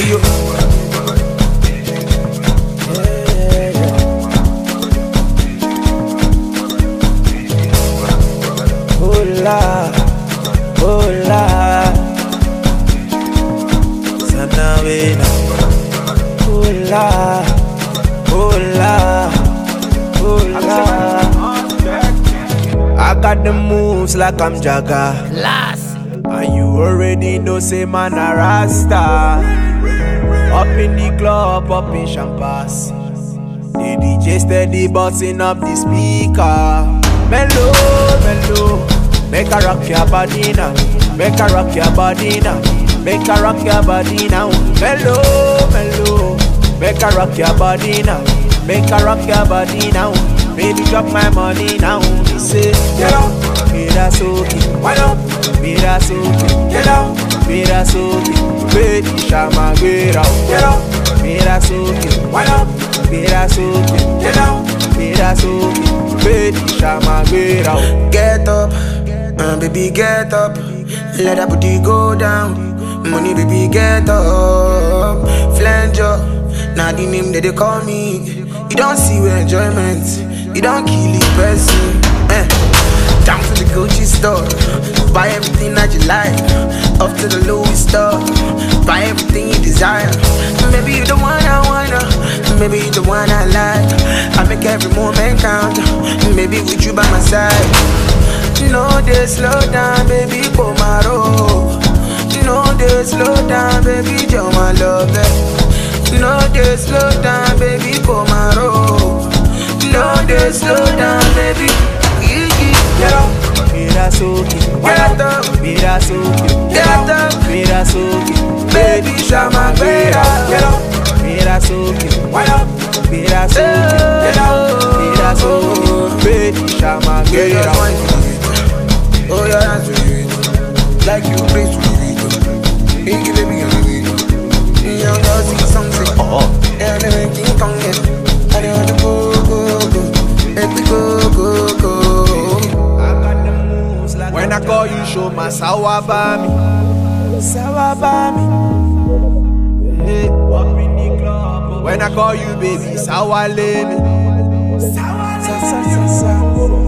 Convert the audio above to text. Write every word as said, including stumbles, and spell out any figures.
you. Hola, hola, Sanavena. Hola, hola, hola. I got the moves like I'm Jagga. Class. And you already know, say man a Rasta. Up in the club, up in Champas. The D J steady bossing up the speaker. Mellow, mellow. Make a rock your body now. Make a rock your body now. Make a rock your body now. Mellow, mellow. Make a rock your body now. Make a rock your body now. Baby, drop my money now. Me say, get up, mira soki. Why not? Mira soki. Get up, mira soki. Baby, shama get out. Get up, mira soki. Why not? Mira soki. Get up, mira soki. Baby, shama get out. Get up, uh, baby, get up. Let that booty go down. Money, baby, get up. Flange up. Now the name that they call me. You don't see with enjoyment. You don't kill the person. Eh. Down to the Gucci store. Buy everything that you like. Up to the Louis store. Buy everything you desire. Maybe you the one I wanna. Maybe you the one I like. I make every moment count. Maybe with you by my side. No, they slow down, baby, for my road. No, they slow down, baby, you're my lover. No, they slow down, baby, for my road. No, they slow down, baby. Get up, mira soki. Get up, mira soki. Get up, mira soki. baby, shama Get up, get up, mira soki. why up, Mira soki. get up, Mira soki. Baby, shama get get up. up. Oh yeah, that's it. Like you play to the video. Hey, baby, I'm the You know, you see something. Oh, Yeah, they make King Kong, yeah. And they want to go, go, go. Let me go, go, go. I got the moves like when I call you, show my sawabami. Sawabami. Hey, up in the club. When I call you, baby, sawalele. Sawa, sawa, sawa, sawa.